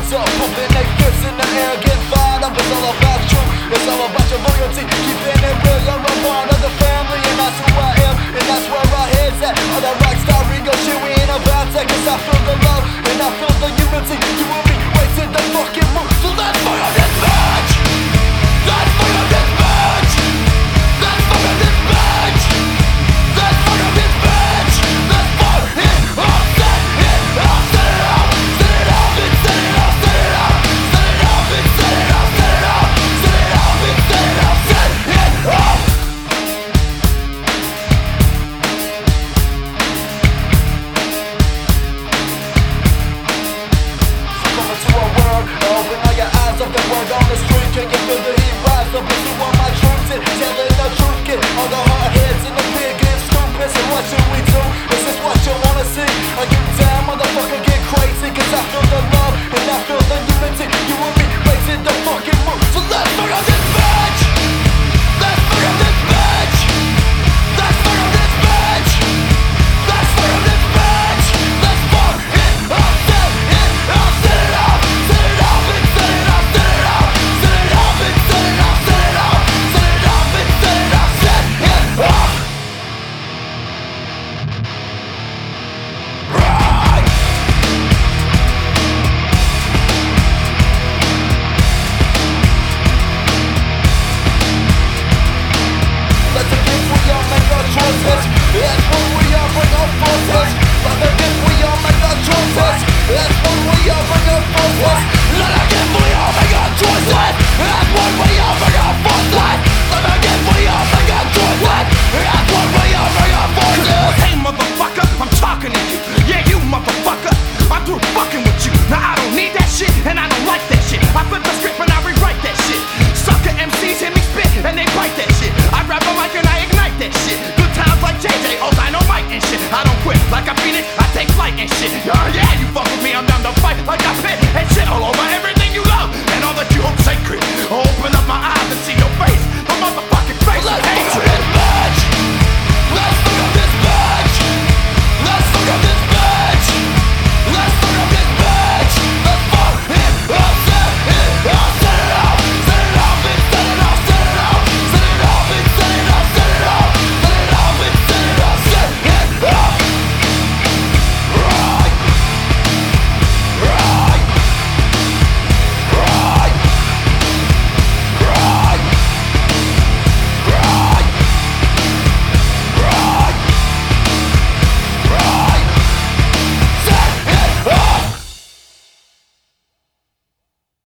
hands up, pumping their fists in the air, getting fired up. It's all about you, it's all about your loyalty, keeping it real. You're a part of the family, and that's who I am, and that's where our heads at. All that rock star ego shit, we ain't about that, cause I feel the love, and I feel the unity. You and me, wasting the fucking mood, so let's fire this bitch! Let's fire this bitch! Let's fire this bitch! Let's fire this bitch! Let's fire it up, set it up, set it up, set it up, and set it up, set it up, set it up, and set it up, set it up, set it up, and set it up, set it up. So come into our world, open all your eyes up, the word on the street, can you feel the heat rise up? If you want my truth, and telling the truth, get all the hard heads in the pit, get stupid. So what should we do? Is this what you wanna see? Are you down, motherfucker, get crazy? Cause I feel the